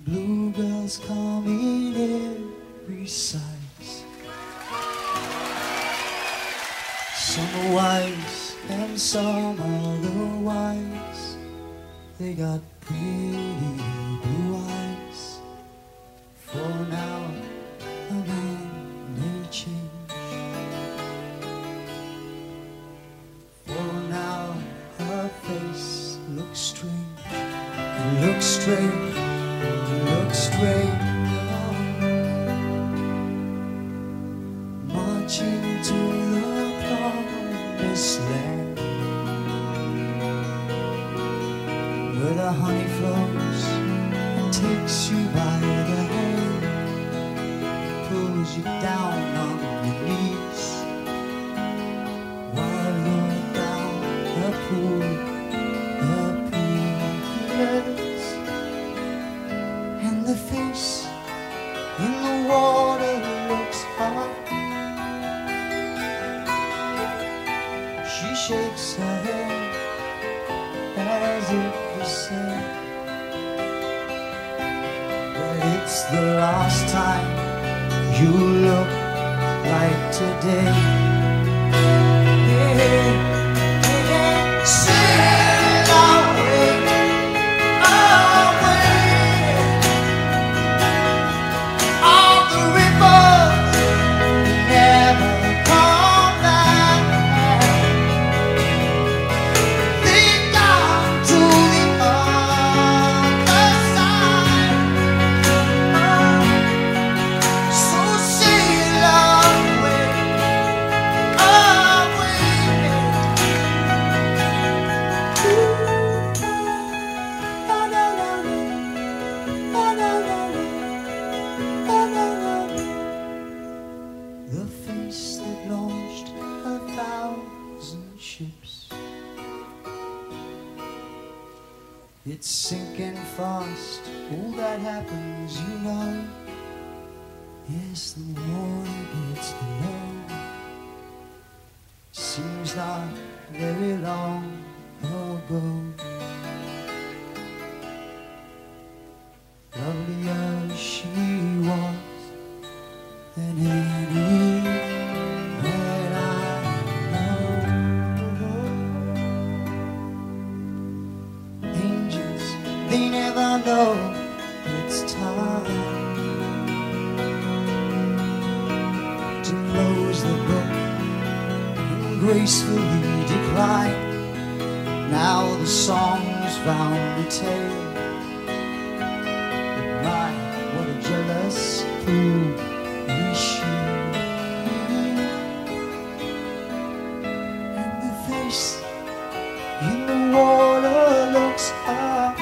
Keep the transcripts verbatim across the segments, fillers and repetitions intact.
Bluebells come in every size. Some are wise and some otherwise. They got pretty blue eyes. For now, a man may change. For now, her face looks strange. It looks strange. It looks strange. Marching to the promised land, where the honey flows and takes you by the hand, pulls you down on your knees while you're down the pool of peanuts. And the face in the water looks hot. She shakes her head as if to say that it's the last time you look like today. Yeah, yeah. Sail away, away on the river, never come back. Lead down to the other side. So sail away, away. The face that launched a thousand ships, it's sinking fast. Oh, that happens, you know. Yes, the water gets low. Seems not very long ago. Lovely as she was than any that I know. Angels, they never know it's time to close the book and gracefully decline. Now the song's found a tale. My, what a jealous fool is she. And the face in the water looks up.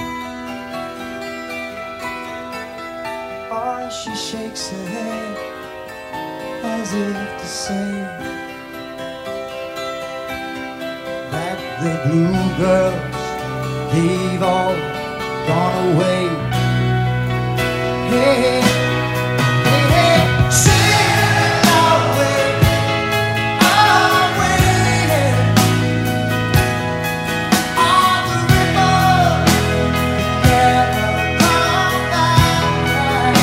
Oh, she shakes her head as if to say that the blue girls, they've all gone away. Hey, hey, hey, sail away, away on the river, never come back.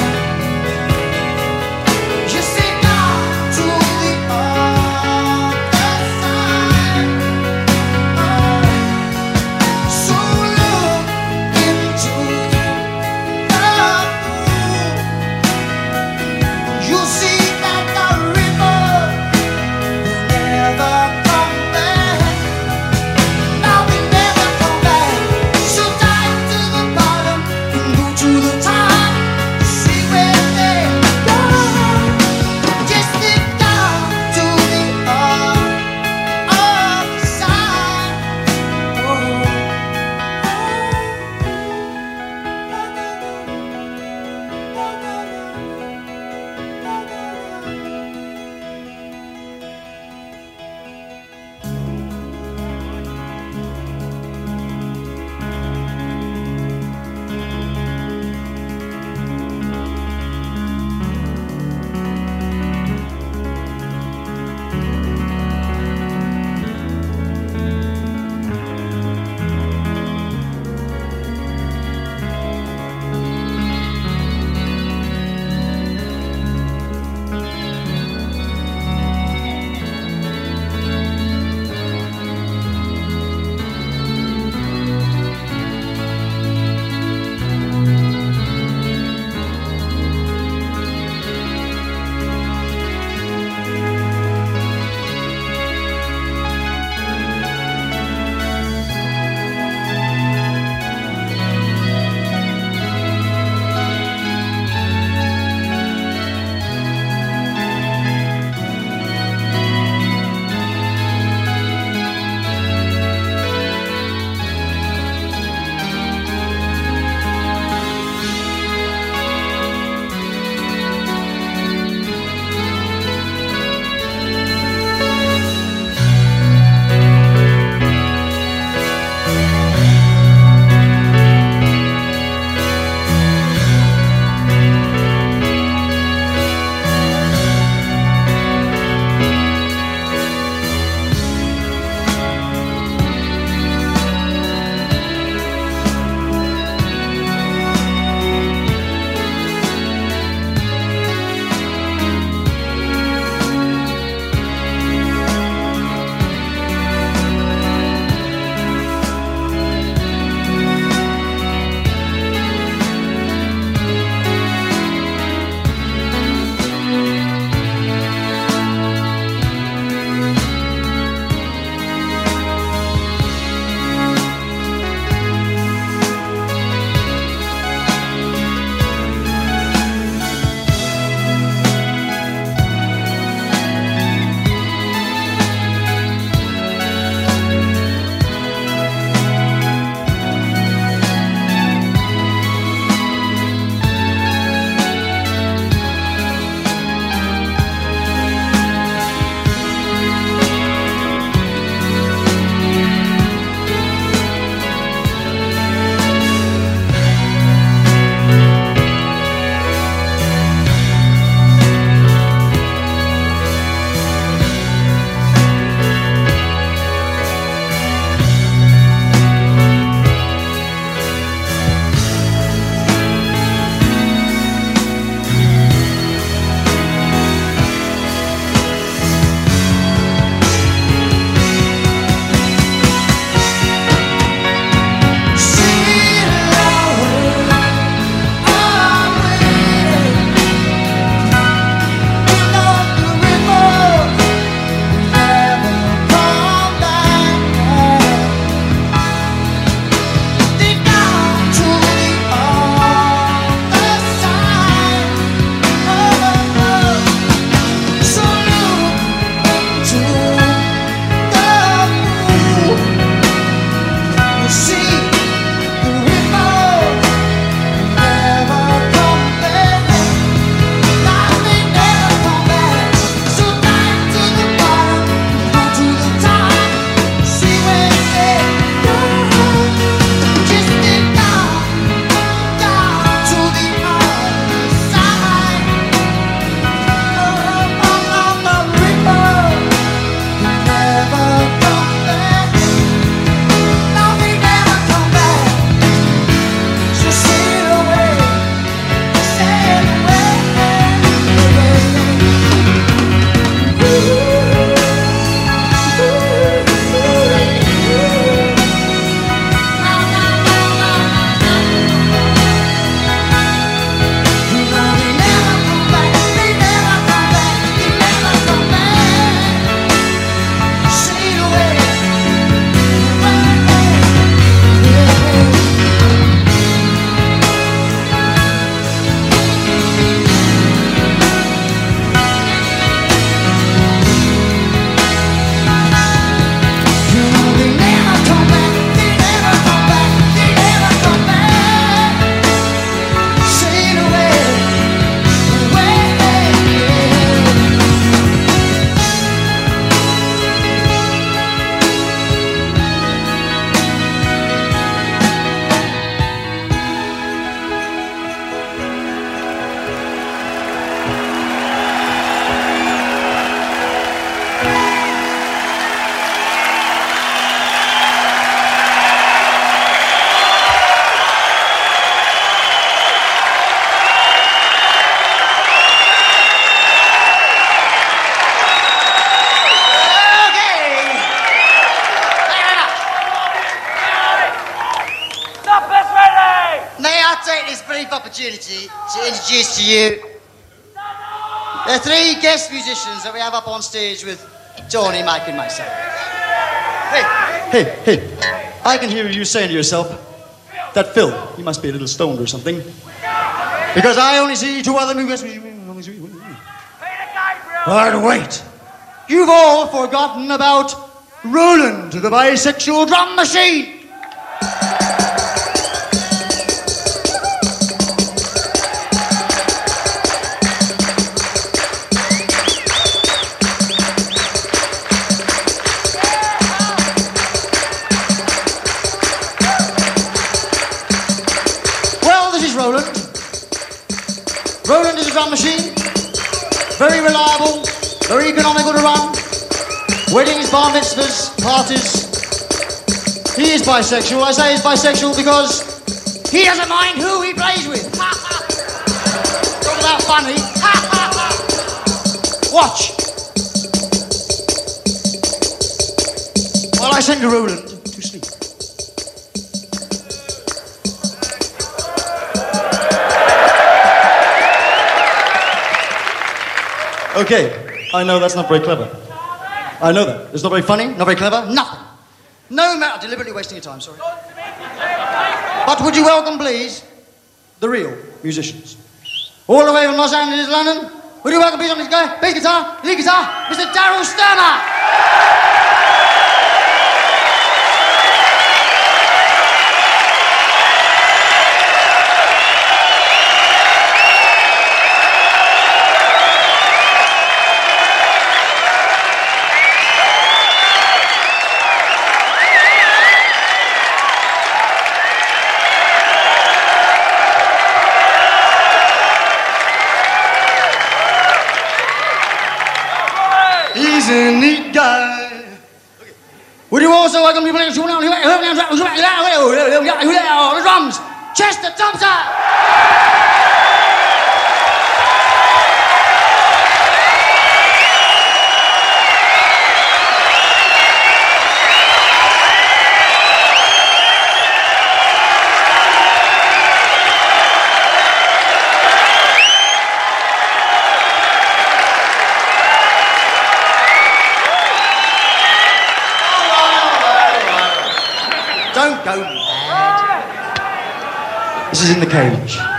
You say down to the other side. So look into the pool opportunity to introduce to you the three guest musicians that we have up on stage with Tony, Mike and myself. Hey, hey, hey, I can hear you saying to yourself, that Phil, he must be a little stoned or something. Because I only see two other musicians. But wait, you've all forgotten about Roland, the bisexual drum machine. Roland. Roland is a drum machine. Very reliable, very economical to run. Weddings, bar mitzvahs, parties. He is bisexual. I say he's bisexual because he doesn't mind who he plays with. Talk about funny. Watch. While I send Roland to sleep. Okay, I know that's not very clever. I know that. It's not very funny, not very clever, nothing. No matter, deliberately wasting your time, sorry. But would you welcome, please, the real musicians? All the way from Los Angeles, London, would you welcome, please, on this guy, bass guitar, lead guitar, Mister Daryl Stuermer! He's a neat guy. Would you also welcome people in the drums, Chester Thompson? Don't go mad. This is in the cage.